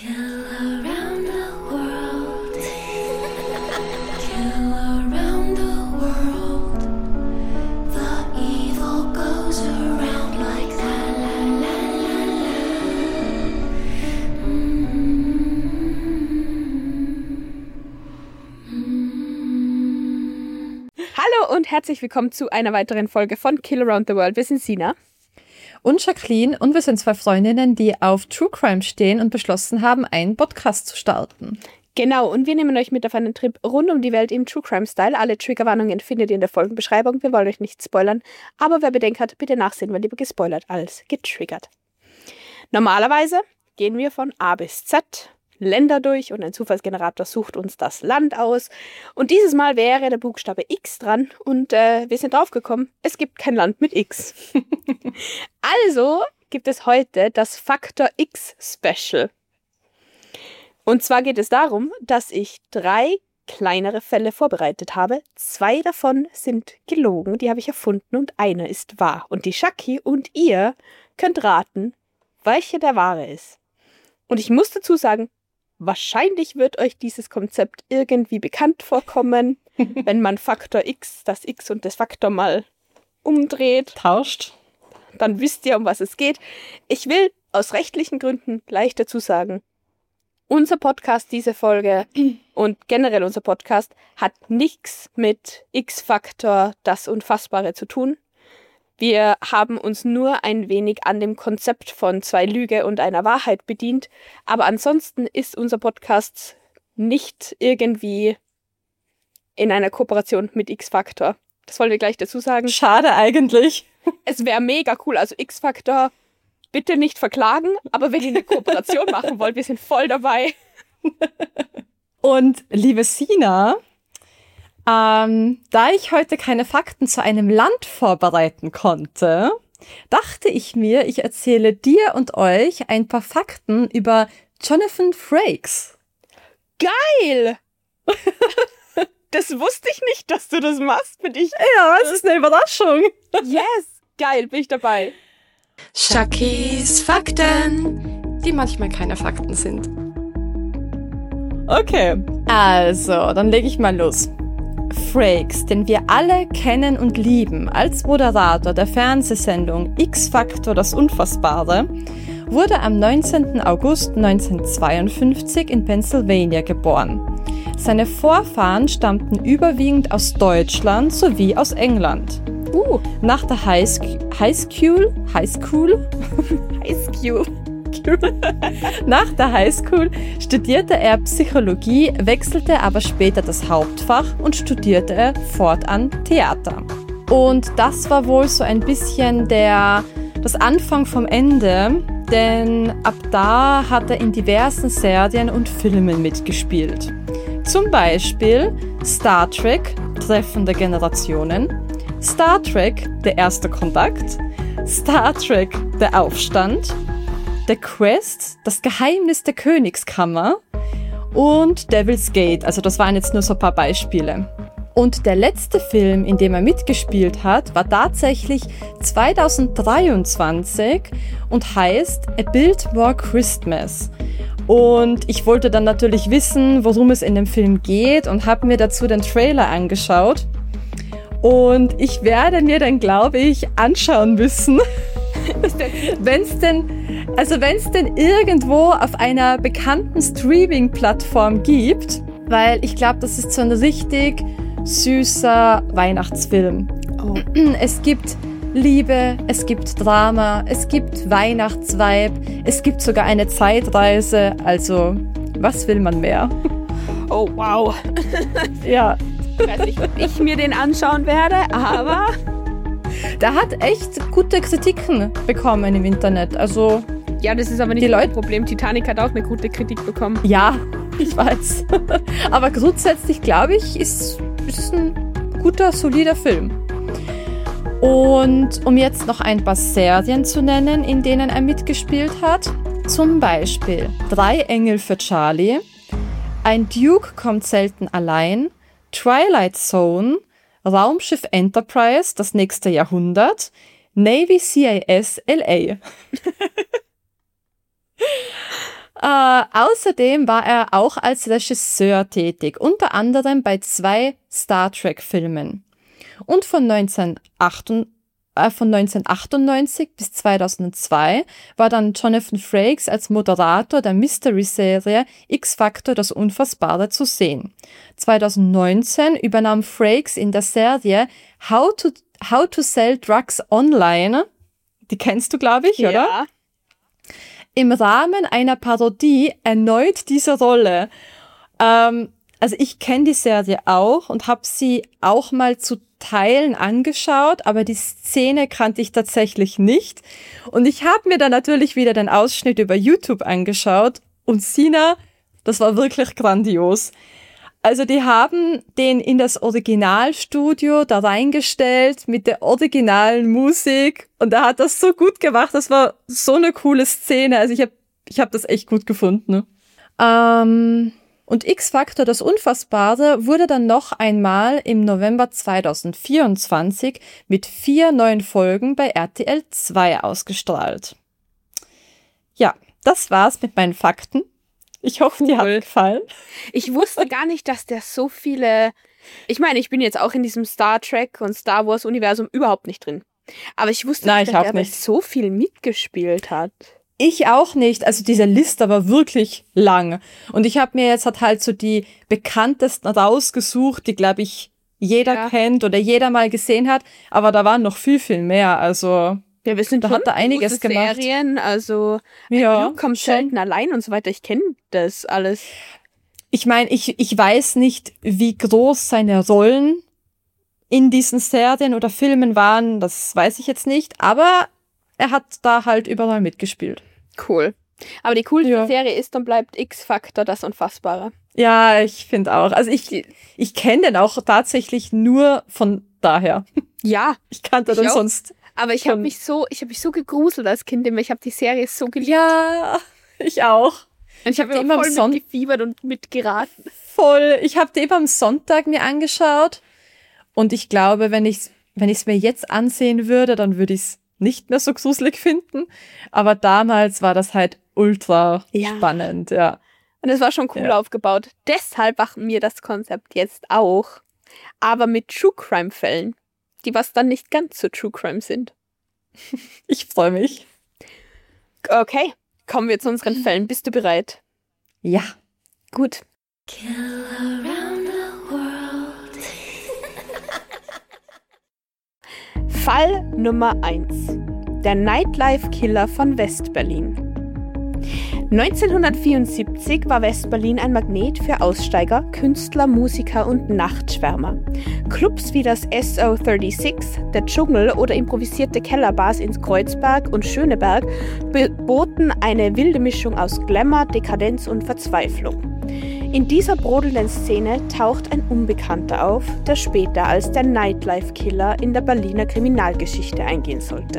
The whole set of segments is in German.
Kill around the world. Kill around the world. The evil goes around like la la la la la. Hallo und herzlich willkommen zu einer weiteren Folge von Kill Around the World. Wir sind Sina und Jacqueline und wir sind zwei Freundinnen, die auf True Crime stehen und beschlossen haben, einen Podcast zu starten. Genau, und wir nehmen euch mit auf einen Trip rund um die Welt im True Crime Style. Alle Triggerwarnungen findet ihr in der Folgenbeschreibung. Wir wollen euch nicht spoilern, aber wer Bedenken hat, bitte nachsehen, weil lieber gespoilert als getriggert. Normalerweise gehen wir von A bis Z Länder durch und ein Zufallsgenerator sucht uns das Land aus. Und dieses Mal wäre der Buchstabe X dran und wir sind draufgekommen, es gibt kein Land mit X. Also gibt es heute das Faktor X Special. Und zwar geht es darum, dass ich 3 kleinere Fälle vorbereitet habe. 2 davon sind gelogen, die habe ich erfunden und einer ist wahr. Und die Shaki und ihr könnt raten, welche der wahre ist. Und ich muss dazu sagen, wahrscheinlich wird euch dieses Konzept irgendwie bekannt vorkommen, wenn man Faktor X, das X und das Faktor mal umdreht. Tauscht. Dann wisst ihr, um was es geht. Ich will aus rechtlichen Gründen gleich dazu sagen, unser Podcast, diese Folge und generell unser Podcast hat nichts mit X-Faktor, das Unfassbare zu tun. Wir haben uns nur ein wenig an dem Konzept von 2 Lüge und einer Wahrheit bedient. Aber ansonsten ist unser Podcast nicht irgendwie in einer Kooperation mit X-Faktor. Das wollen wir gleich dazu sagen. Schade eigentlich. Es wäre mega cool. Also X-Faktor, bitte nicht verklagen. Aber wenn ihr eine Kooperation machen wollt, wir sind voll dabei. Und liebe Sina, da ich heute keine Fakten zu einem Land vorbereiten konnte, dachte ich mir, ich erzähle dir und euch ein paar Fakten über Jonathan Frakes. Geil! Das wusste ich nicht, dass du das machst für dich. Ja, es ist eine Überraschung. Yes! Geil, bin ich dabei. Shakis Fakten, die manchmal keine Fakten sind. Okay, also, dann lege ich mal los. Frakes, den wir alle kennen und lieben als Moderator der Fernsehsendung X-Faktor das Unfassbare, wurde am 19. August 1952 in Pennsylvania geboren. Seine Vorfahren stammten überwiegend aus Deutschland sowie aus England. Nach der High School Nach der Highschool studierte er Psychologie, wechselte aber später das Hauptfach und studierte fortan Theater. Und das war wohl so ein bisschen das Anfang vom Ende, denn ab da hat er in diversen Serien und Filmen mitgespielt. Zum Beispiel Star Trek, Treffen der Generationen, Star Trek, der erste Kontakt, Star Trek, der Aufstand, The Quest, das Geheimnis der Königskammer und Devil's Gate. Also das waren jetzt nur so ein paar Beispiele. Und der letzte Film, in dem er mitgespielt hat, war tatsächlich 2023 und heißt A Biltmore Christmas. Und ich wollte dann natürlich wissen, worum es in dem Film geht und habe mir dazu den Trailer angeschaut. Und ich werde mir dann, glaube ich, anschauen müssen, wenn es denn irgendwo auf einer bekannten Streaming-Plattform gibt, weil ich glaube, das ist so ein richtig süßer Weihnachtsfilm. Oh. Es gibt Liebe, es gibt Drama, es gibt Weihnachtsvibe, es gibt sogar eine Zeitreise, also was will man mehr? Oh, wow. Ja. Ich weiß nicht, ob ich mir den anschauen werde, aber der hat echt gute Kritiken bekommen im Internet. Also ja, das ist aber nicht das Problem. Titanic hat auch eine gute Kritik bekommen. Ja, ich weiß. Aber grundsätzlich, glaube ich, ist es ein guter, solider Film. Und um jetzt noch ein paar Serien zu nennen, in denen er mitgespielt hat. Zum Beispiel 3 Engel für Charlie, Ein Duke kommt selten allein, Twilight Zone, Raumschiff Enterprise, das nächste Jahrhundert, Navy CIS LA. Außerdem war er auch als Regisseur tätig, unter anderem bei 2 Star Trek-Filmen. Und von 1998 bis 2002 war dann Jonathan Frakes als Moderator der Mystery-Serie X-Factor das Unfassbare zu sehen. 2019 übernahm Frakes in der Serie How to Sell Drugs Online, die kennst du, glaube ich, oder? Ja. Im Rahmen einer Parodie erneut diese Rolle. Also ich kenne die Serie auch und habe sie auch mal zu Teilen angeschaut, aber die Szene kannte ich tatsächlich nicht. Und ich habe mir dann natürlich wieder den Ausschnitt über YouTube angeschaut und Sina, das war wirklich grandios. Also die haben den in das Originalstudio da reingestellt mit der originalen Musik und er hat das so gut gemacht. Das war so eine coole Szene. Also ich hab das echt gut gefunden. Und X-Factor, das Unfassbare, wurde dann noch einmal im November 2024 mit 4 neuen Folgen bei RTL 2 ausgestrahlt. Ja, das war's mit meinen Fakten. Ich hoffe, dir hat gefallen. Ich wusste gar nicht, dass der so viele... Ich meine, ich bin jetzt auch in diesem Star Trek und Star Wars Universum überhaupt nicht drin. Aber ich wusste nicht, dass der so viel mitgespielt hat. Ich auch nicht. Also diese Liste war wirklich lang. Und ich habe mir jetzt halt so die bekanntesten rausgesucht, die, glaube ich, jeder kennt oder jeder mal gesehen hat. Aber da waren noch viel, viel mehr. Also ja, wir sind da hat er einiges gemacht. Serien, also ja, Luke kommt selten allein und so weiter. Ich kenne das alles. Ich meine, ich weiß nicht, wie groß seine Rollen in diesen Serien oder Filmen waren. Das weiß ich jetzt nicht. Aber er hat da halt überall mitgespielt. Cool. Aber die coolste Serie ist und bleibt X-Factor, das Unfassbare. Ja, ich finde auch. Also ich kenne den auch tatsächlich nur von daher. Ja. Ich kannte den sonst. Aber ich habe mich so gegruselt als Kind immer. Ich habe die Serie so geliebt. Ja, ich auch. Und ich habe immer voll mitgefiebert und mitgeraten. Voll. Ich habe die immer am Sonntag mir angeschaut. Und ich glaube, wenn ich es mir jetzt ansehen würde, dann würde ich es nicht mehr so gruselig finden. Aber damals war das halt ultra spannend, ja. Und es war schon cool aufgebaut. Deshalb machen wir das Konzept jetzt auch. Aber mit True Crime Fällen, die was dann nicht ganz so True Crime sind. Ich freue mich. Okay, kommen wir zu unseren Fällen. Bist du bereit? Ja. Gut. Kill around the world. Fall Nummer 1. Der Nightlife-Killer von West-Berlin. 1974 war West-Berlin ein Magnet für Aussteiger, Künstler, Musiker und Nachtschwärmer. Clubs wie das SO36, der Dschungel oder improvisierte Kellerbars in Kreuzberg und Schöneberg boten eine wilde Mischung aus Glamour, Dekadenz und Verzweiflung. In dieser brodelnden Szene taucht ein Unbekannter auf, der später als der Nightlife-Killer in der Berliner Kriminalgeschichte eingehen sollte.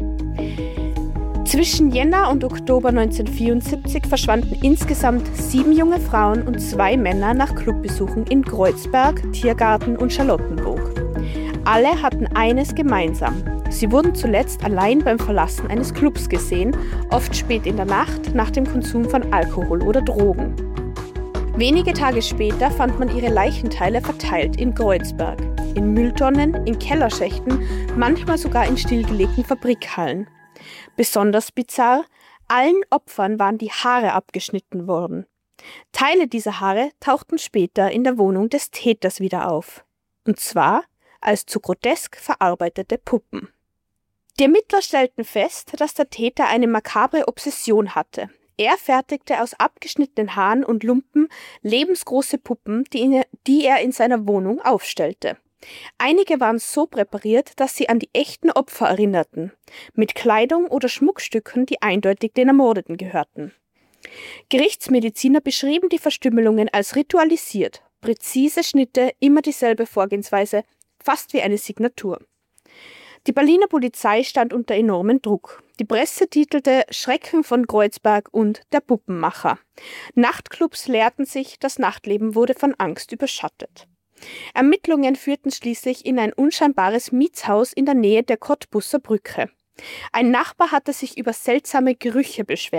Zwischen Jänner und Oktober 1974 verschwanden insgesamt 7 junge Frauen und 2 Männer nach Clubbesuchen in Kreuzberg, Tiergarten und Charlottenburg. Alle hatten eines gemeinsam. Sie wurden zuletzt allein beim Verlassen eines Clubs gesehen, oft spät in der Nacht nach dem Konsum von Alkohol oder Drogen. Wenige Tage später fand man ihre Leichenteile verteilt in Kreuzberg, in Mülltonnen, in Kellerschächten, manchmal sogar in stillgelegten Fabrikhallen. Besonders bizarr, allen Opfern waren die Haare abgeschnitten worden. Teile dieser Haare tauchten später in der Wohnung des Täters wieder auf. Und zwar als zu grotesk verarbeitete Puppen. Die Ermittler stellten fest, dass der Täter eine makabre Obsession hatte. Er fertigte aus abgeschnittenen Haaren und Lumpen lebensgroße Puppen, die er in seiner Wohnung aufstellte. Einige waren so präpariert, dass sie an die echten Opfer erinnerten, mit Kleidung oder Schmuckstücken, die eindeutig den Ermordeten gehörten. Gerichtsmediziner beschrieben die Verstümmelungen als ritualisiert, präzise Schnitte, immer dieselbe Vorgehensweise, fast wie eine Signatur. Die Berliner Polizei stand unter enormem Druck. Die Presse titelte Schrecken von Kreuzberg und der Puppenmacher. Nachtclubs leerten sich, das Nachtleben wurde von Angst überschattet. Ermittlungen führten schließlich in ein unscheinbares Mietshaus in der Nähe der Cottbusser Brücke. Ein Nachbar hatte sich über seltsame Gerüche beschwert.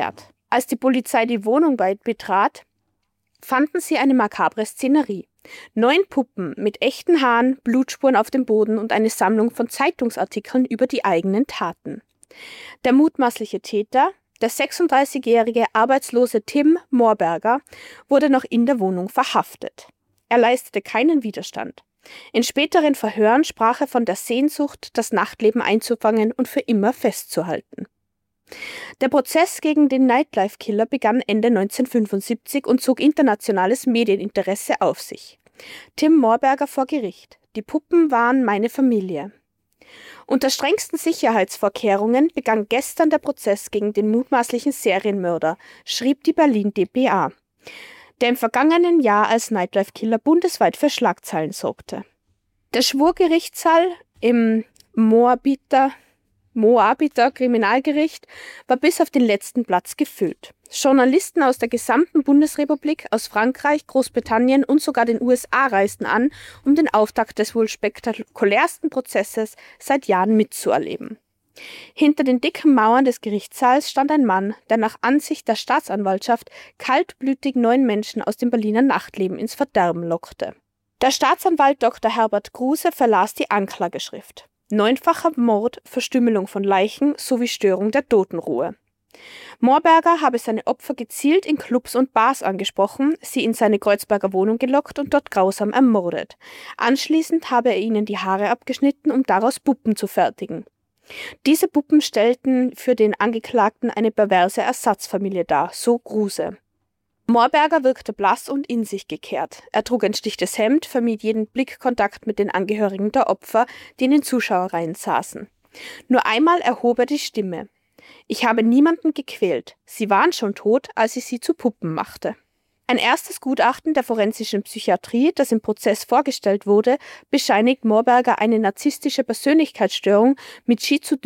Als die Polizei die Wohnung betrat, fanden sie eine makabre Szenerie. 9 Puppen mit echten Haaren, Blutspuren auf dem Boden und eine Sammlung von Zeitungsartikeln über die eigenen Taten. Der mutmaßliche Täter, der 36-jährige arbeitslose Tim Moorberger, wurde noch in der Wohnung verhaftet. Er leistete keinen Widerstand. In späteren Verhören sprach er von der Sehnsucht, das Nachtleben einzufangen und für immer festzuhalten. Der Prozess gegen den Nightlife-Killer begann Ende 1975 und zog internationales Medieninteresse auf sich. Tim Moorberger vor Gericht. Die Puppen waren meine Familie. Unter strengsten Sicherheitsvorkehrungen begann gestern der Prozess gegen den mutmaßlichen Serienmörder, schrieb die Berlin dpa, der im vergangenen Jahr als Nightlife-Killer bundesweit für Schlagzeilen sorgte. Der Schwurgerichtssaal im Moabiter Kriminalgericht war bis auf den letzten Platz gefüllt. Journalisten aus der gesamten Bundesrepublik, aus Frankreich, Großbritannien und sogar den USA reisten an, um den Auftakt des wohl spektakulärsten Prozesses seit Jahren mitzuerleben. Hinter den dicken Mauern des Gerichtssaals stand ein Mann, der nach Ansicht der Staatsanwaltschaft kaltblütig 9 Menschen aus dem Berliner Nachtleben ins Verderben lockte. Der Staatsanwalt Dr. Herbert Kruse verlas die Anklageschrift. 9-facher Mord, Verstümmelung von Leichen sowie Störung der Totenruhe. Moorberger habe seine Opfer gezielt in Clubs und Bars angesprochen, sie in seine Kreuzberger Wohnung gelockt und dort grausam ermordet. Anschließend habe er ihnen die Haare abgeschnitten, um daraus Puppen zu fertigen. Diese Puppen stellten für den Angeklagten eine perverse Ersatzfamilie dar, so Kruse. Moorberger wirkte blass und in sich gekehrt. Er trug ein schlichtes Hemd, vermied jeden Blickkontakt mit den Angehörigen der Opfer, die in den Zuschauerreihen saßen. Nur einmal erhob er die Stimme. Ich habe niemanden gequält. Sie waren schon tot, als ich sie zu Puppen machte. Ein erstes Gutachten der forensischen Psychiatrie, das im Prozess vorgestellt wurde, bescheinigt Moorberger eine narzisstische Persönlichkeitsstörung mit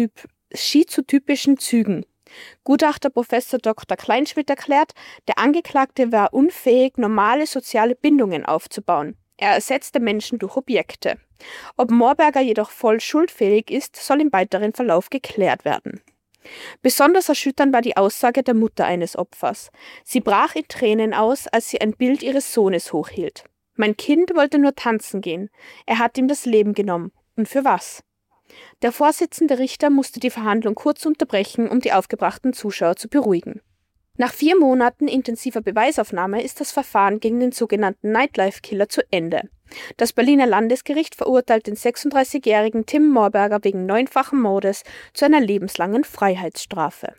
schizotypischen Zügen. Gutachter Professor Dr. Kleinschmidt erklärt, der Angeklagte war unfähig, normale soziale Bindungen aufzubauen. Er ersetzte Menschen durch Objekte. Ob Moorberger jedoch voll schuldfähig ist, soll im weiteren Verlauf geklärt werden. Besonders erschütternd war die Aussage der Mutter eines Opfers. Sie brach in Tränen aus, als sie ein Bild ihres Sohnes hochhielt. Mein Kind wollte nur tanzen gehen. Er hat ihm das Leben genommen. Und für was? Der Vorsitzende Richter musste die Verhandlung kurz unterbrechen, um die aufgebrachten Zuschauer zu beruhigen. Nach 4 Monaten intensiver Beweisaufnahme ist das Verfahren gegen den sogenannten Nightlife-Killer zu Ende. Das Berliner Landesgericht verurteilt den 36-jährigen Tim Moorberger wegen 9-fachen Mordes zu einer lebenslangen Freiheitsstrafe.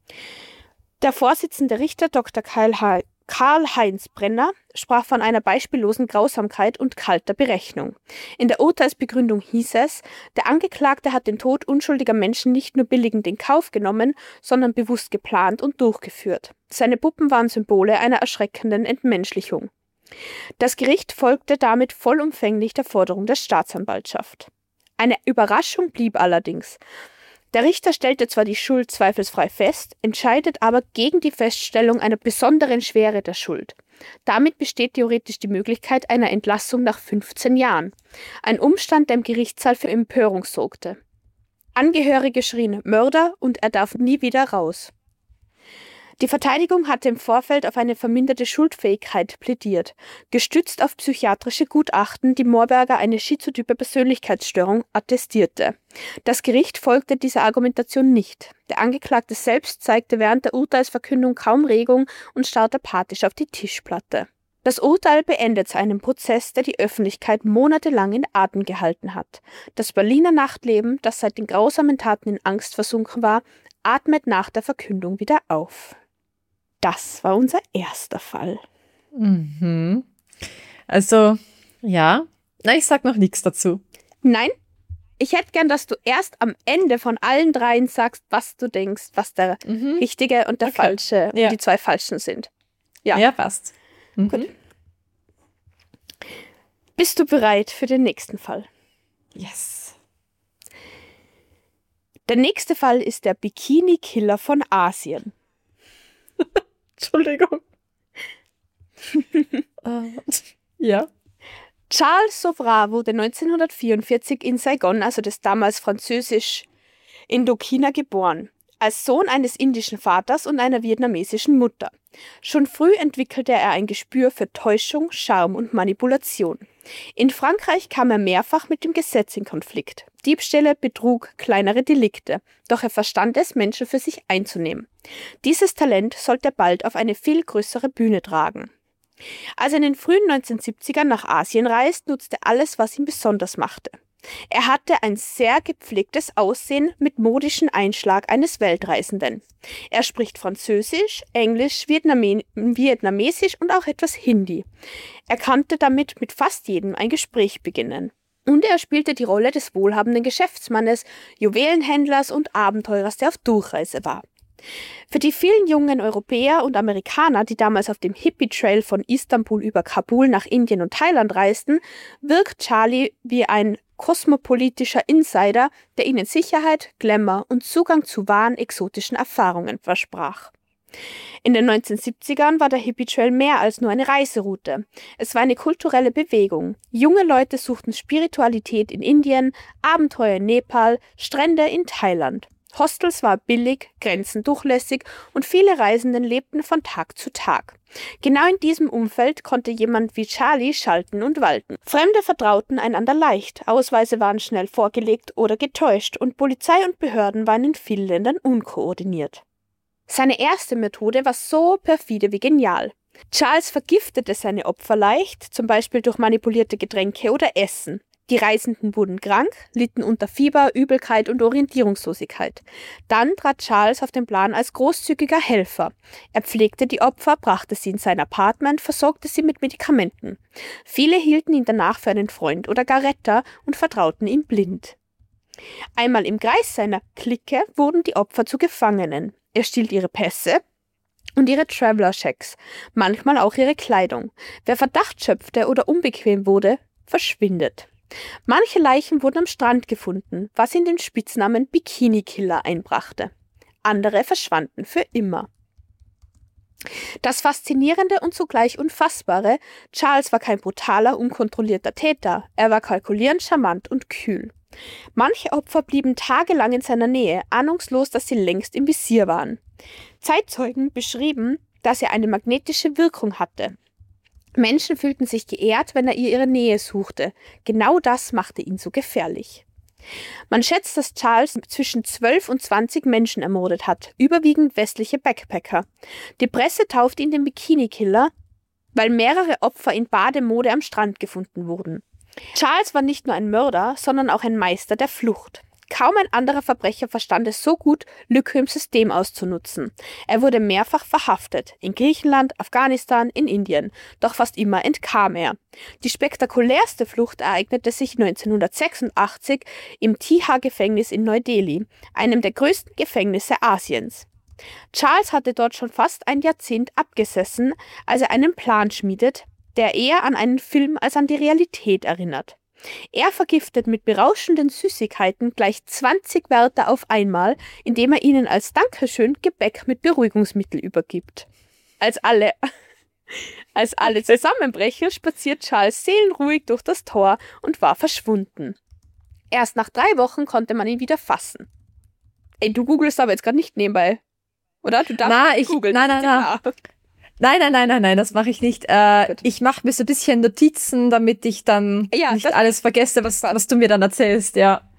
Der Vorsitzende Richter Dr. Karl-Heinz Brenner sprach von einer beispiellosen Grausamkeit und kalter Berechnung. In der Urteilsbegründung hieß es, der Angeklagte hat den Tod unschuldiger Menschen nicht nur billigend in Kauf genommen, sondern bewusst geplant und durchgeführt. Seine Puppen waren Symbole einer erschreckenden Entmenschlichung. Das Gericht folgte damit vollumfänglich der Forderung der Staatsanwaltschaft. Eine Überraschung blieb allerdings. Der Richter stellte zwar die Schuld zweifelsfrei fest, entscheidet aber gegen die Feststellung einer besonderen Schwere der Schuld. Damit besteht theoretisch die Möglichkeit einer Entlassung nach 15 Jahren. Ein Umstand, der im Gerichtssaal für Empörung sorgte. Angehörige schrien Mörder und er darf nie wieder raus. Die Verteidigung hatte im Vorfeld auf eine verminderte Schuldfähigkeit plädiert, gestützt auf psychiatrische Gutachten, die Moorberger eine schizotype Persönlichkeitsstörung attestierte. Das Gericht folgte dieser Argumentation nicht. Der Angeklagte selbst zeigte während der Urteilsverkündung kaum Regung und starrte apathisch auf die Tischplatte. Das Urteil beendet einen Prozess, der die Öffentlichkeit monatelang in Atem gehalten hat. Das Berliner Nachtleben, das seit den grausamen Taten in Angst versunken war, atmet nach der Verkündung wieder auf. Das war unser erster Fall. Mhm. Also, ja. Na, ich sag noch nichts dazu. Nein, ich hätte gern, dass du erst am Ende von allen 3 sagst, was du denkst, was der richtige und der falsche, Ja. die 2 falschen sind. Ja, Ja, passt. Mhm. Gut. Bist du bereit für den nächsten Fall? Yes. Der nächste Fall ist der Bikini-Killer von Asien. Entschuldigung. Ja. Charles Sovra wurde 1944 in Saigon, also das damals französisch Indochina, geboren. als Sohn eines indischen Vaters und einer vietnamesischen Mutter. Schon früh entwickelte er ein Gespür für Täuschung, Charme und Manipulation. In Frankreich kam er mehrfach mit dem Gesetz in Konflikt. Diebstähle, Betrug, kleinere Delikte. Doch er verstand es, Menschen für sich einzunehmen. Dieses Talent sollte er bald auf eine viel größere Bühne tragen. Als er in den frühen 1970ern nach Asien reist, nutzte alles, was ihn besonders machte. Er hatte ein sehr gepflegtes Aussehen mit modischem Einschlag eines Weltreisenden. Er spricht Französisch, Englisch, Vietnamesisch und auch etwas Hindi. Er konnte damit mit fast jedem ein Gespräch beginnen. Und er spielte die Rolle des wohlhabenden Geschäftsmannes, Juwelenhändlers und Abenteurers, der auf Durchreise war. Für die vielen jungen Europäer und Amerikaner, die damals auf dem Hippie-Trail von Istanbul über Kabul nach Indien und Thailand reisten, wirkt Charlie wie ein kosmopolitischer Insider, der ihnen Sicherheit, Glamour und Zugang zu wahren exotischen Erfahrungen versprach. In den 1970ern war der Hippie-Trail mehr als nur eine Reiseroute. Es war eine kulturelle Bewegung. Junge Leute suchten Spiritualität in Indien, Abenteuer in Nepal, Strände in Thailand. Hostels war billig, Grenzen durchlässig und viele Reisenden lebten von Tag zu Tag. Genau in diesem Umfeld konnte jemand wie Charlie schalten und walten. Fremde vertrauten einander leicht, Ausweise waren schnell vorgelegt oder getäuscht und Polizei und Behörden waren in vielen Ländern unkoordiniert. Seine erste Methode war so perfide wie genial. Charles vergiftete seine Opfer leicht, zum Beispiel durch manipulierte Getränke oder Essen. Die Reisenden wurden krank, litten unter Fieber, Übelkeit und Orientierungslosigkeit. Dann trat Charles auf den Plan als großzügiger Helfer. Er pflegte die Opfer, brachte sie in sein Apartment, versorgte sie mit Medikamenten. Viele hielten ihn danach für einen Freund oder gar Retter und vertrauten ihm blind. Einmal im Kreis seiner Clique wurden die Opfer zu Gefangenen. Er stiehlt ihre Pässe und ihre Traveler-Checks, manchmal auch ihre Kleidung. Wer Verdacht schöpfte oder unbequem wurde, verschwindet. Manche Leichen wurden am Strand gefunden, was ihn den Spitznamen Bikini-Killer einbrachte. Andere verschwanden für immer. Das Faszinierende und zugleich Unfassbare: Charles war kein brutaler, unkontrollierter Täter, er war kalkulierend, charmant und kühl. Manche Opfer blieben tagelang in seiner Nähe, ahnungslos, dass sie längst im Visier waren. Zeitzeugen beschrieben, dass er eine magnetische Wirkung hatte. Menschen fühlten sich geehrt, wenn er ihre Nähe suchte. Genau das machte ihn so gefährlich. Man schätzt, dass Charles zwischen 12 und 20 Menschen ermordet hat, überwiegend westliche Backpacker. Die Presse taufte ihn den Bikini-Killer, weil mehrere Opfer in Bademode am Strand gefunden wurden. Charles war nicht nur ein Mörder, sondern auch ein Meister der Flucht. Kaum ein anderer Verbrecher verstand es so gut, Lücke im System auszunutzen. Er wurde mehrfach verhaftet, in Griechenland, Afghanistan, in Indien, doch fast immer entkam er. Die spektakulärste Flucht ereignete sich 1986 im Tiha-Gefängnis in Neu-Delhi, einem der größten Gefängnisse Asiens. Charles hatte dort schon fast ein Jahrzehnt abgesessen, als er einen Plan schmiedet, der eher an einen Film als an die Realität erinnert. Er vergiftet mit berauschenden Süßigkeiten gleich 20 Wärter auf einmal, indem er ihnen als Dankeschön Gebäck mit Beruhigungsmittel übergibt. Als alle zusammenbrechen, spaziert Charles seelenruhig durch das Tor und war verschwunden. Erst nach 3 Wochen konnte man ihn wieder fassen. Ey, du googelst aber jetzt gerade nicht nebenbei, oder? Du darfst googeln. Nein, das mache ich nicht. Ich mache mir so ein bisschen Notizen, damit ich dann nicht alles vergesse, was du mir dann erzählst, ja.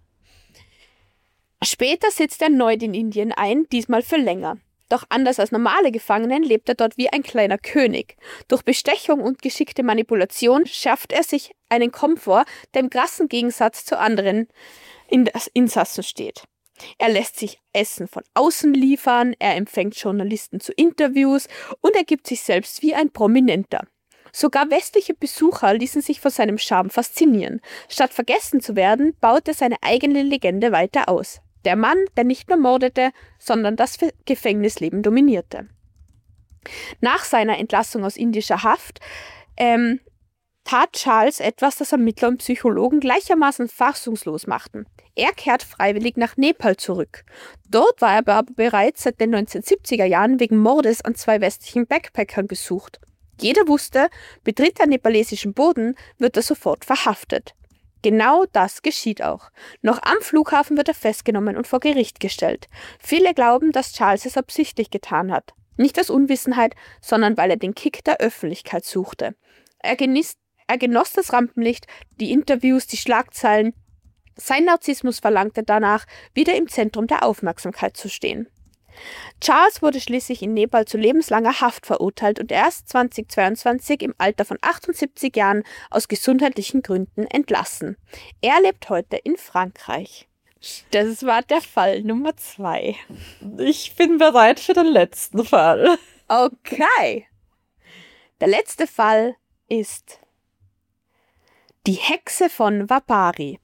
Später sitzt er erneut in Indien ein, diesmal für länger. Doch anders als normale Gefangenen lebt er dort wie ein kleiner König. Durch Bestechung und geschickte Manipulation schafft er sich einen Komfort, der im krassen Gegensatz zu anderen Insassen steht. Er lässt sich Essen von außen liefern, er empfängt Journalisten zu Interviews und er gibt sich selbst wie ein Prominenter. Sogar westliche Besucher ließen sich von seinem Charme faszinieren. Statt vergessen zu werden, baut er seine eigene Legende weiter aus. Der Mann, der nicht nur mordete, sondern das Gefängnisleben dominierte. Nach seiner Entlassung aus indischer Haft tat Charles etwas, das Ermittler und Psychologen gleichermaßen fassungslos machten. Er kehrt freiwillig nach Nepal zurück. Dort war er aber bereits seit den 1970er Jahren wegen Mordes an 2 westlichen Backpackern gesucht. Jeder wusste, betritt er nepalesischen Boden, wird er sofort verhaftet. Genau das geschieht auch. Noch am Flughafen wird er festgenommen und vor Gericht gestellt. Viele glauben, dass Charles es absichtlich getan hat. Nicht aus Unwissenheit, sondern weil er den Kick der Öffentlichkeit suchte. Er genoss das Rampenlicht, die Interviews, die Schlagzeilen. Sein Narzissmus verlangte danach, wieder im Zentrum der Aufmerksamkeit zu stehen. Charles wurde schließlich in Nepal zu lebenslanger Haft verurteilt und erst 2022 im Alter von 78 Jahren aus gesundheitlichen Gründen entlassen. Er lebt heute in Frankreich. Das war der Fall Nummer 2. Ich bin bereit für den letzten Fall. Okay. Der letzte Fall ist die Hexe von Vapari.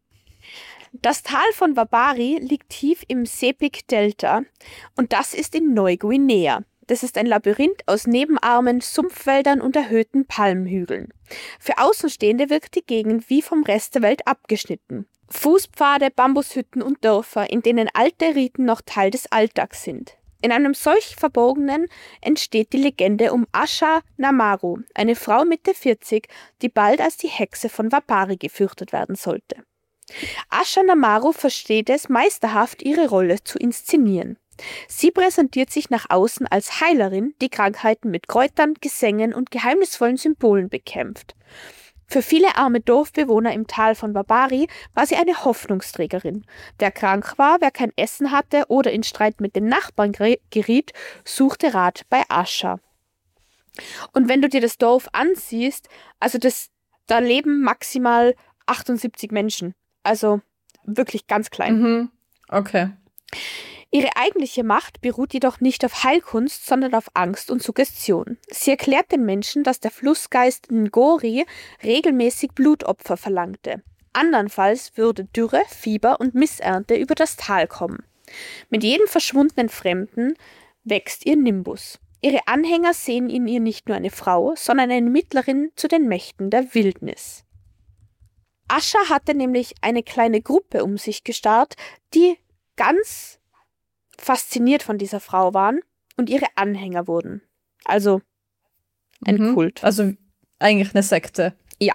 Das Tal von Vapari liegt tief im Sepik-Delta und das ist in Neuguinea. Das ist ein Labyrinth aus nebenarmen Sumpfwäldern und erhöhten Palmhügeln. Für Außenstehende wirkt die Gegend wie vom Rest der Welt abgeschnitten. Fußpfade, Bambushütten und Dörfer, in denen alte Riten noch Teil des Alltags sind. In einem solch Verborgenen entsteht die Legende um Asha Namaru, eine Frau Mitte 40, die bald als die Hexe von Vapari gefürchtet werden sollte. Asha Namaru versteht es meisterhaft, ihre Rolle zu inszenieren. Sie präsentiert sich nach außen als Heilerin, die Krankheiten mit Kräutern, Gesängen und geheimnisvollen Symbolen bekämpft. Für viele arme Dorfbewohner im Tal von Vapari war sie eine Hoffnungsträgerin. Wer krank war, wer kein Essen hatte oder in Streit mit den Nachbarn geriet, suchte Rat bei Asha. Und wenn du dir das Dorf ansiehst, also da leben maximal 78 Menschen. Also wirklich ganz klein. Okay. Ihre eigentliche Macht beruht jedoch nicht auf Heilkunst, sondern auf Angst und Suggestion. Sie erklärt den Menschen, dass der Flussgeist Ngori regelmäßig Blutopfer verlangte. Andernfalls würde Dürre, Fieber und Missernte über das Tal kommen. Mit jedem verschwundenen Fremden wächst ihr Nimbus. Ihre Anhänger sehen in ihr nicht nur eine Frau, sondern eine Mittlerin zu den Mächten der Wildnis. Asha hatte nämlich eine kleine Gruppe um sich gestarrt, die ganz fasziniert von dieser Frau waren und ihre Anhänger wurden. Also ein Kult. Also eigentlich eine Sekte. Ja.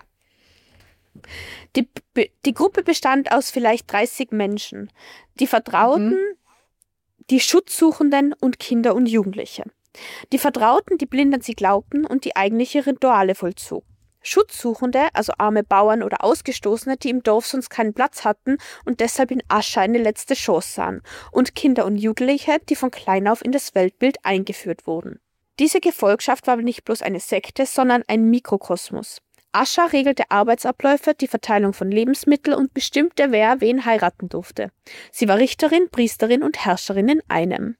Die Gruppe bestand aus vielleicht 30 Menschen. Die Vertrauten, die Schutzsuchenden und Kinder und Jugendliche. Die Vertrauten, die blind an sie glaubten und die eigentliche Rituale vollzogen. Schutzsuchende, also arme Bauern oder Ausgestoßene, die im Dorf sonst keinen Platz hatten und deshalb in Asha eine letzte Chance sahen. Und Kinder und Jugendliche, die von klein auf in das Weltbild eingeführt wurden. Diese Gefolgschaft war nicht bloß eine Sekte, sondern ein Mikrokosmos. Asha regelte Arbeitsabläufe, die Verteilung von Lebensmitteln und bestimmte, wer wen heiraten durfte. Sie war Richterin, Priesterin und Herrscherin in einem.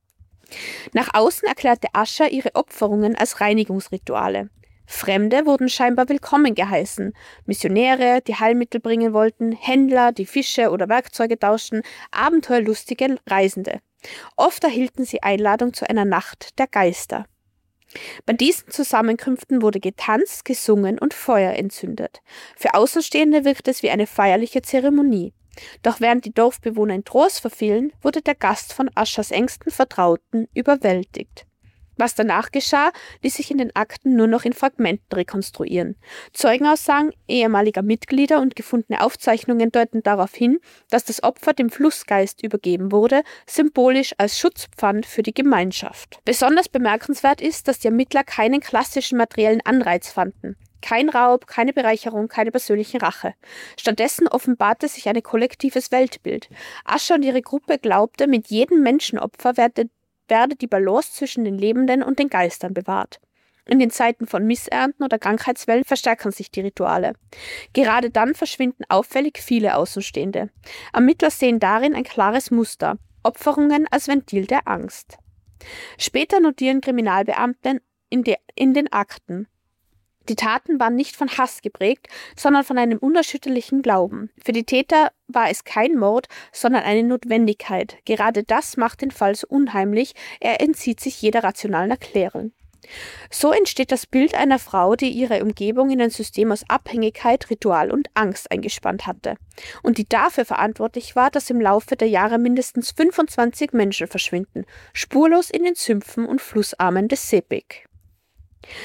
Nach außen erklärte Asha ihre Opferungen als Reinigungsrituale. Fremde wurden scheinbar willkommen geheißen. Missionäre, die Heilmittel bringen wollten, Händler, die Fische oder Werkzeuge tauschten, abenteuerlustige Reisende. Oft erhielten sie Einladung zu einer Nacht der Geister. Bei diesen Zusammenkünften wurde getanzt, gesungen und Feuer entzündet. Für Außenstehende wirkte es wie eine feierliche Zeremonie. Doch während die Dorfbewohner in Trance verfielen, wurde der Gast von Aschas engsten Vertrauten überwältigt. Was danach geschah, ließ sich in den Akten nur noch in Fragmenten rekonstruieren. Zeugenaussagen ehemaliger Mitglieder und gefundene Aufzeichnungen deuten darauf hin, dass das Opfer dem Flussgeist übergeben wurde, symbolisch als Schutzpfand für die Gemeinschaft. Besonders bemerkenswert ist, dass die Ermittler keinen klassischen materiellen Anreiz fanden. Kein Raub, keine Bereicherung, keine persönliche Rache. Stattdessen offenbarte sich ein kollektives Weltbild. Asha und ihre Gruppe glaubte, mit jedem Menschenopfer werde die Balance zwischen den Lebenden und den Geistern bewahrt. In den Zeiten von Missernten oder Krankheitswellen verstärken sich die Rituale. Gerade dann verschwinden auffällig viele Außenstehende. Ermittler sehen darin ein klares Muster: Opferungen als Ventil der Angst. Später notieren Kriminalbeamte in den Akten: Die Taten waren nicht von Hass geprägt, sondern von einem unerschütterlichen Glauben. Für die Täter war es kein Mord, sondern eine Notwendigkeit. Gerade das macht den Fall so unheimlich, er entzieht sich jeder rationalen Erklärung. So entsteht das Bild einer Frau, die ihre Umgebung in ein System aus Abhängigkeit, Ritual und Angst eingespannt hatte. Und die dafür verantwortlich war, dass im Laufe der Jahre mindestens 25 Menschen verschwinden, spurlos in den Sümpfen und Flussarmen des Sepik.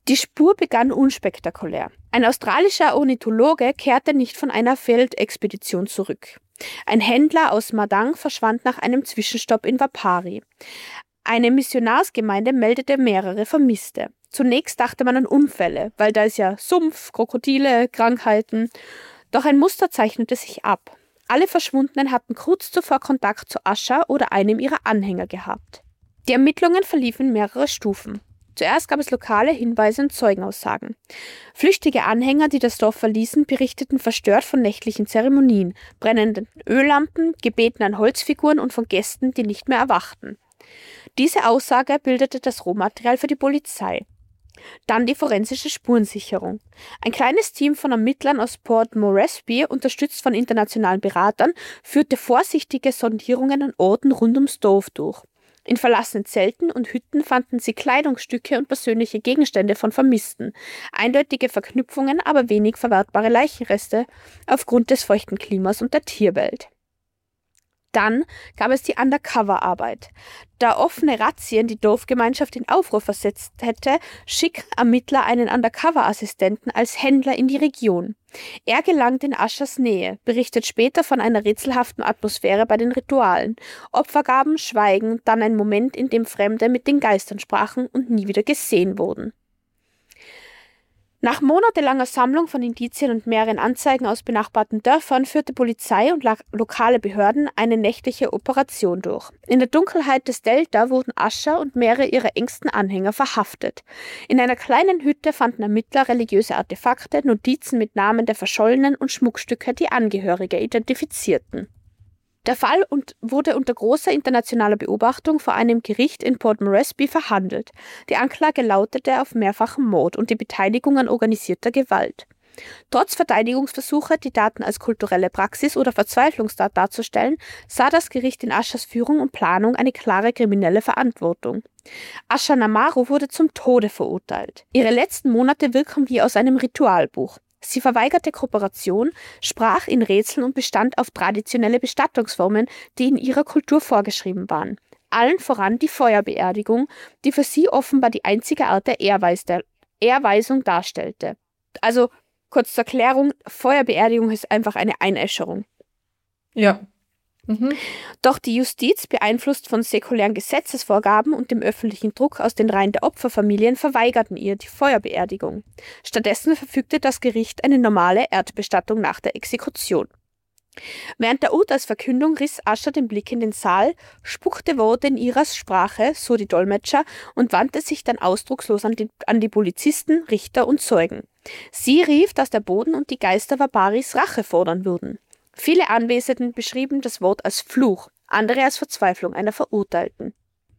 Die Spur begann unspektakulär. Ein australischer Ornithologe kehrte nicht von einer Feldexpedition zurück. Ein Händler aus Madang verschwand nach einem Zwischenstopp in Wapari. Eine Missionarsgemeinde meldete mehrere Vermisste. Zunächst dachte man an Unfälle, weil da ist ja Sumpf, Krokodile, Krankheiten. Doch ein Muster zeichnete sich ab. Alle Verschwundenen hatten kurz zuvor Kontakt zu Asha oder einem ihrer Anhänger gehabt. Die Ermittlungen verliefen mehrere Stufen. Zuerst gab es lokale Hinweise und Zeugenaussagen. Flüchtige Anhänger, die das Dorf verließen, berichteten verstört von nächtlichen Zeremonien, brennenden Öllampen, Gebeten an Holzfiguren und von Gästen, die nicht mehr erwachten. Diese Aussage bildete das Rohmaterial für die Polizei. Dann die forensische Spurensicherung. Ein kleines Team von Ermittlern aus Port Moresby, unterstützt von internationalen Beratern, führte vorsichtige Sondierungen an Orten rund ums Dorf durch. In verlassenen Zelten und Hütten fanden sie Kleidungsstücke und persönliche Gegenstände von Vermissten, eindeutige Verknüpfungen, aber wenig verwertbare Leichenreste aufgrund des feuchten Klimas und der Tierwelt. Dann gab es die Undercover-Arbeit. Da offene Razzien die Dorfgemeinschaft in Aufruhr versetzt hätte, schickten Ermittler einen Undercover-Assistenten als Händler in die Region. Er gelangt in Aschas Nähe, berichtet später von einer rätselhaften Atmosphäre bei den Ritualen. Opfergaben, Schweigen, dann ein Moment, in dem Fremde mit den Geistern sprachen und nie wieder gesehen wurden. Nach monatelanger Sammlung von Indizien und mehreren Anzeigen aus benachbarten Dörfern führte Polizei und lokale Behörden eine nächtliche Operation durch. In der Dunkelheit des Delta wurden Asha und mehrere ihrer engsten Anhänger verhaftet. In einer kleinen Hütte fanden Ermittler religiöse Artefakte, Notizen mit Namen der Verschollenen und Schmuckstücke, die Angehörige identifizierten. Der Fall wurde unter großer internationaler Beobachtung vor einem Gericht in Port Moresby verhandelt. Die Anklage lautete auf mehrfachen Mord und die Beteiligung an organisierter Gewalt. Trotz Verteidigungsversuche, die Taten als kulturelle Praxis oder Verzweiflungstat darzustellen, sah das Gericht in Aschas Führung und Planung eine klare kriminelle Verantwortung. Asha Namaru wurde zum Tode verurteilt. Ihre letzten Monate wirken wie aus einem Ritualbuch. Sie verweigerte Kooperation, sprach in Rätseln und bestand auf traditionelle Bestattungsformen, die in ihrer Kultur vorgeschrieben waren. Allen voran die Feuerbeerdigung, die für sie offenbar die einzige Art der Ehrweisung darstellte. Also, kurz zur Erklärung, Feuerbeerdigung ist einfach eine Einäscherung. Ja. Doch die Justiz, beeinflusst von säkulären Gesetzesvorgaben und dem öffentlichen Druck aus den Reihen der Opferfamilien, verweigerten ihr die Feuerbeerdigung. Stattdessen verfügte das Gericht eine normale Erdbestattung nach der Exekution. Während der Urteilsverkündung riss Asha den Blick in den Saal, spuckte Worte in ihrer Sprache, so die Dolmetscher, und wandte sich dann ausdruckslos an die Polizisten, Richter und Zeugen. Sie rief, dass der Boden und die Geister Waparis Rache fordern würden. Viele Anwesenden beschrieben das Wort als Fluch, andere als Verzweiflung einer Verurteilten.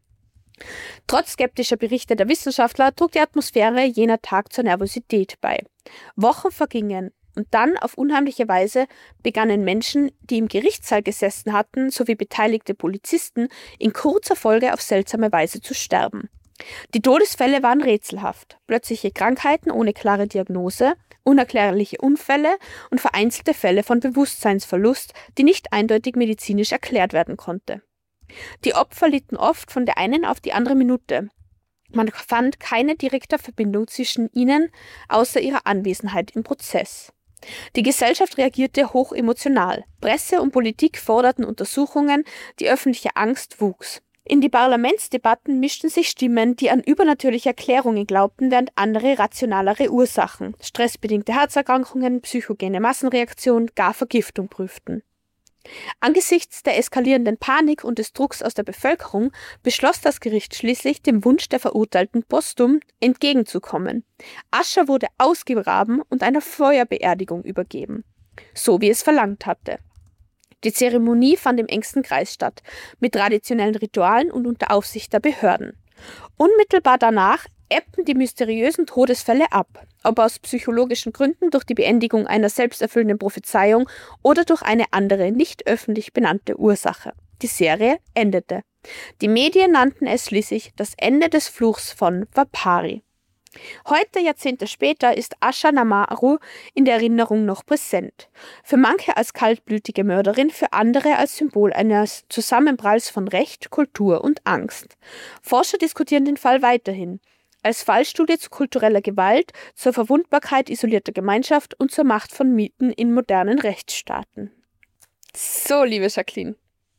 Trotz skeptischer Berichte der Wissenschaftler trug die Atmosphäre jener Tag zur Nervosität bei. Wochen vergingen und dann auf unheimliche Weise begannen Menschen, die im Gerichtssaal gesessen hatten, sowie beteiligte Polizisten, in kurzer Folge auf seltsame Weise zu sterben. Die Todesfälle waren rätselhaft, plötzliche Krankheiten ohne klare Diagnose, unerklärliche Unfälle und vereinzelte Fälle von Bewusstseinsverlust, die nicht eindeutig medizinisch erklärt werden konnte. Die Opfer litten oft von der einen auf die andere Minute. Man fand keine direkte Verbindung zwischen ihnen, außer ihrer Anwesenheit im Prozess. Die Gesellschaft reagierte hochemotional. Presse und Politik forderten Untersuchungen, die öffentliche Angst wuchs. In die Parlamentsdebatten mischten sich Stimmen, die an übernatürliche Erklärungen glaubten, während andere rationalere Ursachen, stressbedingte Herzerkrankungen, psychogene Massenreaktionen, gar Vergiftung prüften. Angesichts der eskalierenden Panik und des Drucks aus der Bevölkerung beschloss das Gericht schließlich, dem Wunsch der Verurteilten posthum entgegenzukommen. Asha wurde ausgegraben und einer Feuerbeerdigung übergeben, so wie es verlangt hatte. Die Zeremonie fand im engsten Kreis statt, mit traditionellen Ritualen und unter Aufsicht der Behörden. Unmittelbar danach ebbten die mysteriösen Todesfälle ab, ob aus psychologischen Gründen durch die Beendigung einer selbsterfüllenden Prophezeiung oder durch eine andere, nicht öffentlich benannte Ursache. Die Serie endete. Die Medien nannten es schließlich das Ende des Fluchs von Wapari. Heute, Jahrzehnte später, ist Asha Namaru in der Erinnerung noch präsent. Für manche als kaltblütige Mörderin, für andere als Symbol eines Zusammenpralls von Recht, Kultur und Angst. Forscher diskutieren den Fall weiterhin. als Fallstudie zu kultureller Gewalt, zur Verwundbarkeit isolierter Gemeinschaft und zur Macht von Mythen in modernen Rechtsstaaten. So, liebe Jacqueline.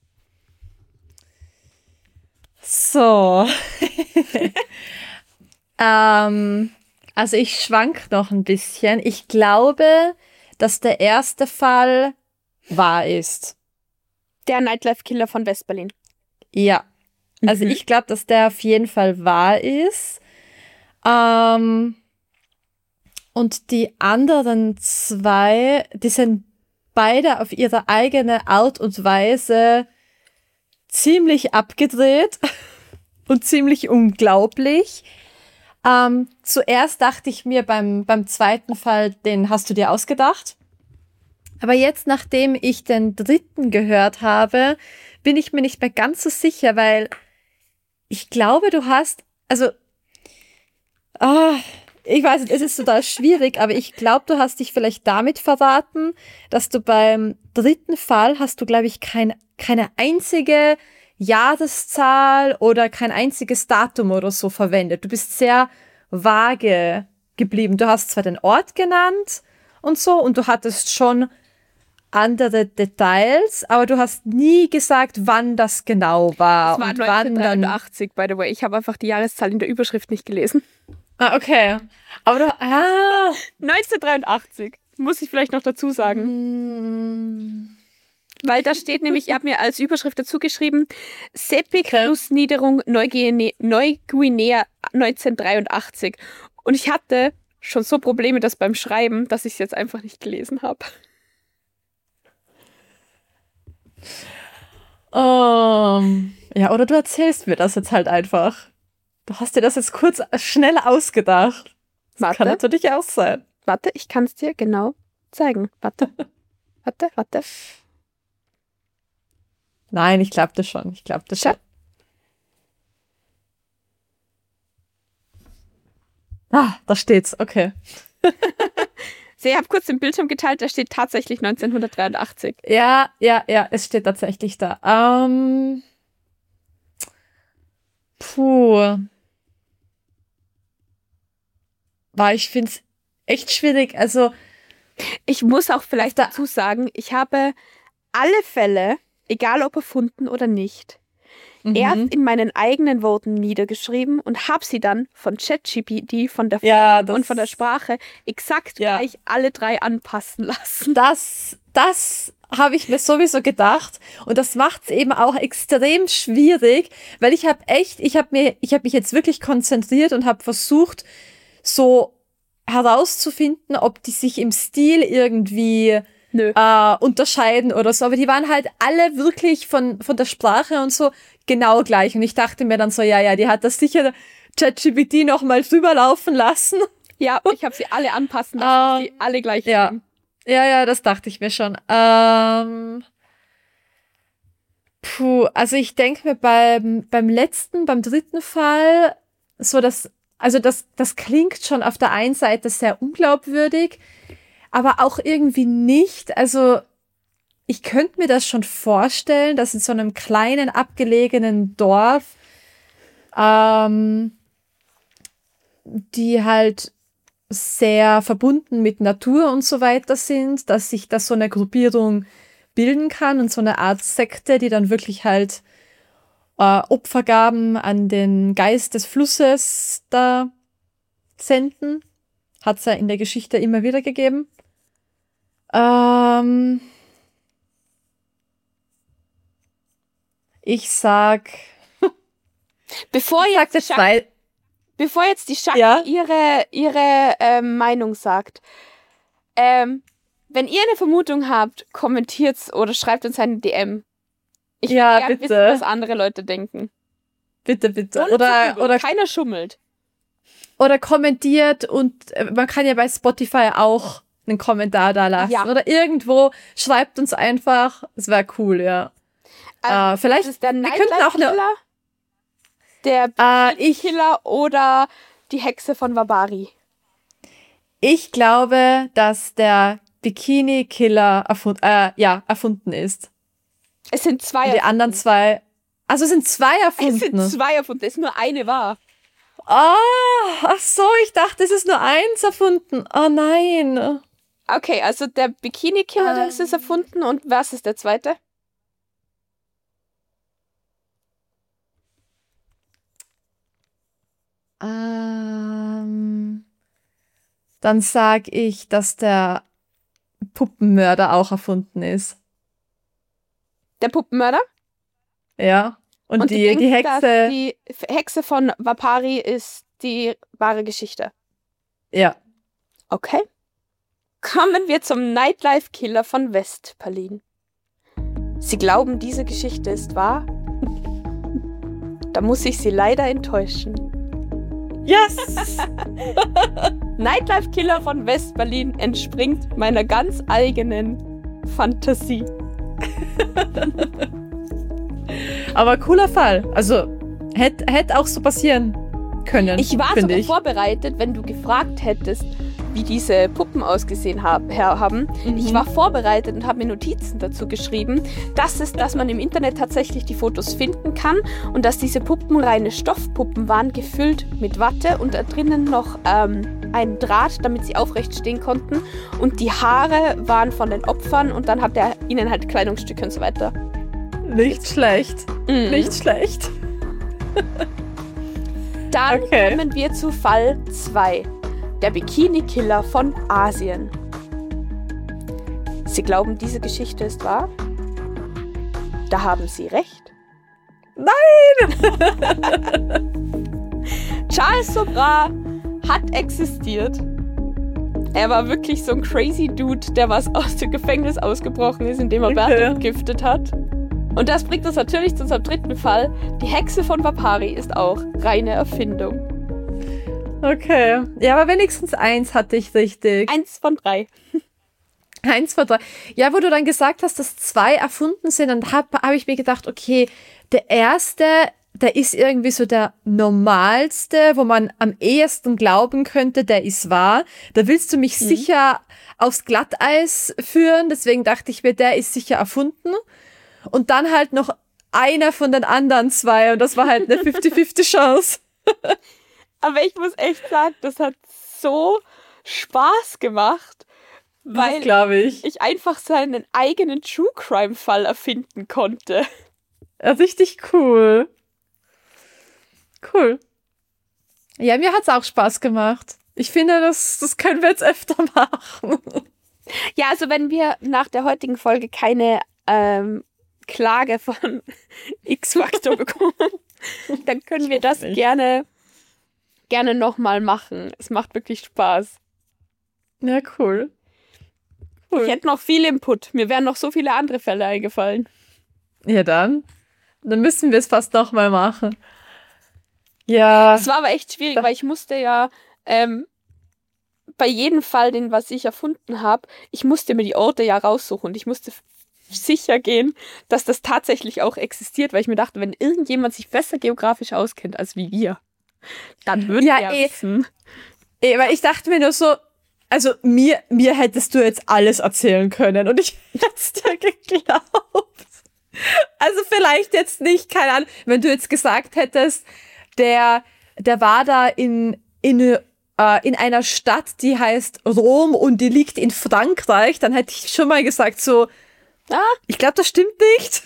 So. Also ich schwank noch ein bisschen. Ich glaube, dass der erste Fall wahr ist. Der Nightlife-Killer von West-Berlin. Ja. Also ich glaube, dass der auf jeden Fall wahr ist. Und die anderen zwei, die sind beide auf ihre eigene Art und Weise ziemlich abgedreht und ziemlich unglaublich. Zuerst dachte ich mir beim zweiten Fall, den hast du dir ausgedacht. Aber jetzt, nachdem ich den dritten gehört habe, bin ich mir nicht mehr ganz so sicher, weil ich glaube, du hast, also, ich weiß nicht, es ist total schwierig, aber ich glaube, du hast dich vielleicht damit verraten, dass du beim dritten Fall hast du, glaube ich, keine einzige Jahreszahl oder kein einziges Datum oder so verwendet. Du bist sehr vage geblieben. Du hast zwar den Ort genannt und so und du hattest schon andere Details, aber du hast nie gesagt, wann das genau war. Das war und wann dann 1983, by the way. Ich habe einfach die Jahreszahl in der Überschrift nicht gelesen. Ah, okay. Aber du, 1983, muss ich vielleicht noch dazu sagen. Weil da steht nämlich, ich habe mir als Überschrift dazu geschrieben, Sepik-Flussniederung Neuguinea 1983. Und ich hatte schon so Probleme das beim Schreiben, dass ich es jetzt einfach nicht gelesen habe. Ja, oder du erzählst mir das jetzt halt einfach. Du hast dir das jetzt kurz schnell ausgedacht. Das kann natürlich auch sein. Warte, ich kann es dir genau zeigen. Warte. Nein, ich glaube das schon. Da steht's. Okay. Ich habe kurz den Bildschirm geteilt, da steht tatsächlich 1983. Ja, es steht tatsächlich da. Ich finde es echt schwierig. Also, ich muss auch vielleicht dazu sagen, ich habe alle Fälle, egal ob erfunden oder nicht, erst in meinen eigenen Worten niedergeschrieben und habe sie dann von ChatGPT, von der Form und von der Sprache exakt gleich alle drei anpassen lassen. Das habe ich mir sowieso gedacht und das macht es eben auch extrem schwierig, weil ich habe mich jetzt wirklich konzentriert und habe versucht, so herauszufinden, ob die sich im Stil irgendwie unterscheiden oder so, aber die waren halt alle wirklich von der Sprache und so genau gleich und ich dachte mir dann so, ja, die hat das sicher ChatGPT noch mal drüber laufen lassen. Ja, ich habe sie alle anpassen lassen, die alle gleich sind. Ja, das dachte ich mir schon. Also ich denke mir beim dritten Fall, so das klingt schon auf der einen Seite sehr unglaubwürdig, aber auch irgendwie nicht. Also ich könnte mir das schon vorstellen, dass in so einem kleinen, abgelegenen Dorf, die halt sehr verbunden mit Natur und so weiter sind, dass sich da so eine Gruppierung bilden kann und so eine Art Sekte, die dann wirklich halt Opfergaben an den Geist des Flusses da senden. Hat es ja in der Geschichte immer wieder gegeben. Ich sag... Bevor jetzt die Shaki ihre Meinung sagt, wenn ihr eine Vermutung habt, kommentiert's oder schreibt uns eine DM. Ich will gerne wissen, was andere Leute denken. Bitte. Oder keiner schummelt. Oder kommentiert und man kann ja bei Spotify auch einen Kommentar da lassen. Ja. Oder irgendwo schreibt uns einfach. Es wäre cool, ja. Vielleicht ist der Nightlife-Killer, der Killer oder die Hexe von Wabari? Ich glaube, dass der Bikini-Killer erfunden ist. Es sind zwei. Und die anderen zwei. Also es sind zwei erfunden. Es sind zwei erfunden. Es ist nur eine wahr. Ach so, ich dachte, es ist nur eins erfunden. Oh nein. Okay, also der Bikini-Killer der ist erfunden und was ist der zweite? Dann sag ich, dass der Puppenmörder auch erfunden ist. Der Puppenmörder? Ja. Und du die denkst, dass Hexe. die Hexe von Vapari ist die wahre Geschichte. Ja. Okay. Kommen wir zum Nightlife-Killer von West-Berlin. Sie glauben, diese Geschichte ist wahr? Da muss ich Sie leider enttäuschen. Yes! Nightlife-Killer von West-Berlin entspringt meiner ganz eigenen Fantasie. Aber cooler Fall. Also, hätte auch so passieren können. Ich war finde sogar ich. vorbereitet, wenn du gefragt hättest, wie diese Puppen ausgesehen haben. Ich war vorbereitet und habe mir Notizen dazu geschrieben, dass man im Internet tatsächlich die Fotos finden kann und dass diese Puppen reine Stoffpuppen waren, gefüllt mit Watte und da drinnen noch ein Draht, damit sie aufrecht stehen konnten und die Haare waren von den Opfern und dann hat er ihnen halt Kleidungsstücke und so weiter. Nicht schlecht. Mhm. Nicht schlecht. Dann Okay. kommen wir zu Fall 2. Der Bikini-Killer von Asien. Sie glauben, diese Geschichte ist wahr? Da haben Sie recht. Nein! Charles Sobral hat existiert. Er war wirklich so ein crazy Dude, der was aus dem Gefängnis ausgebrochen ist, indem er Wärter entgiftet hat. Und das bringt uns natürlich zu unserem dritten Fall. Die Hexe von Vapari ist auch reine Erfindung. Okay. Ja, aber wenigstens eins hatte ich richtig. 1 von 3. 1 von 3. Ja, wo du dann gesagt hast, dass 2 erfunden sind, dann hab ich mir gedacht, okay, der erste, der ist irgendwie so der normalste, wo man am ehesten glauben könnte, der ist wahr. Da willst du mich sicher aufs Glatteis führen, deswegen dachte ich mir, der ist sicher erfunden. Und dann halt noch einer von den anderen 2 und das war halt eine 50-50 Chance. Aber ich muss echt sagen, das hat so Spaß gemacht, weil glaube ich. ich einfach seinen eigenen True Crime Fall erfinden konnte. Ja, richtig cool. Cool. Ja, mir hat's auch Spaß gemacht. Ich finde, das können wir jetzt öfter machen. Ja, also wenn wir nach der heutigen Folge keine Klage von X-Factor bekommen, dann können wir das gerne nochmal machen. Es macht wirklich Spaß. Ja, cool. Ich hätte noch viel Input. Mir wären noch so viele andere Fälle eingefallen. Ja, dann müssen wir es fast nochmal machen. Ja. Es war aber echt schwierig, weil ich musste ja bei jedem Fall, was ich erfunden habe, ich musste mir die Orte ja raussuchen und ich musste sicher gehen, dass das tatsächlich auch existiert, weil ich mir dachte, wenn irgendjemand sich besser geografisch auskennt als wie wir, dann würde er wissen. Weil ich dachte mir nur so, also mir hättest du jetzt alles erzählen können und ich hätte es dir geglaubt. Also vielleicht jetzt nicht, keine Ahnung, wenn du jetzt gesagt hättest, der war da in einer Stadt, die heißt Rom und die liegt in Frankreich, dann hätte ich schon mal gesagt so, ich glaube, das stimmt nicht.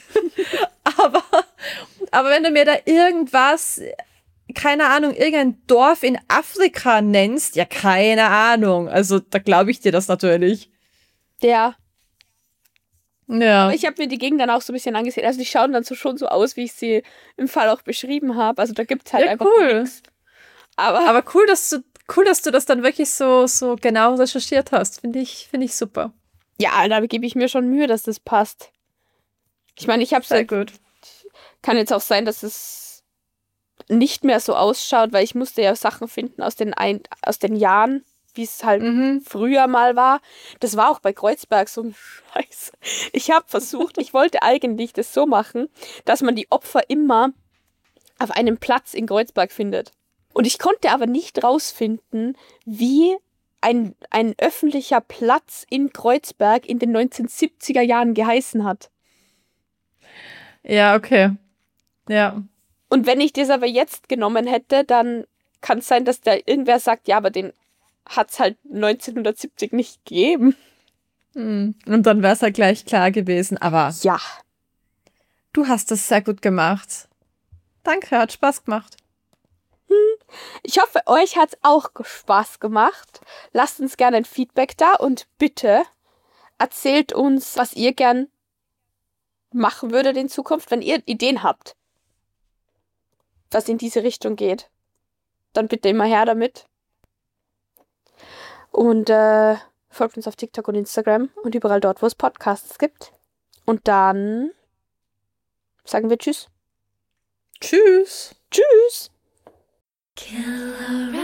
aber wenn du mir da irgendwas, keine Ahnung, irgendein Dorf in Afrika nennst, ja, keine Ahnung. Also da glaube ich dir das natürlich. Ja. Ja. Aber ich habe mir die Gegend dann auch so ein bisschen angesehen. Also die schauen dann so schon so aus, wie ich sie im Fall auch beschrieben habe. Also da gibt es halt einfach nichts. Aber cool, dass du das dann wirklich so genau recherchiert hast. Finde ich super. Ja, da gebe ich mir schon Mühe, dass das passt. Ich meine, ich habe Sehr gut. Kann jetzt auch sein, dass es nicht mehr so ausschaut, weil ich musste ja Sachen finden aus den Jahren, wie es halt früher mal war. Das war auch bei Kreuzberg so ein Scheiß. Ich habe versucht, ich wollte eigentlich das so machen, dass man die Opfer immer auf einem Platz in Kreuzberg findet. Und ich konnte aber nicht rausfinden, wie ein öffentlicher Platz in Kreuzberg in den 1970er Jahren geheißen hat. Ja, okay. Ja. Und wenn ich das aber jetzt genommen hätte, dann kann es sein, dass da irgendwer sagt, ja, aber den hat es halt 1970 nicht gegeben. Und dann wäre es halt gleich klar gewesen. Aber Ja. du hast das sehr gut gemacht. Danke, hat Spaß gemacht. Ich hoffe, euch hat es auch Spaß gemacht. Lasst uns gerne ein Feedback da und bitte erzählt uns, was ihr gern machen würdet in Zukunft, wenn ihr Ideen habt, was in diese Richtung geht. Dann bitte immer her damit. Und folgt uns auf TikTok und Instagram und überall dort, wo es Podcasts gibt. Und dann sagen wir Tschüss. Tschüss. Tschüss. Killer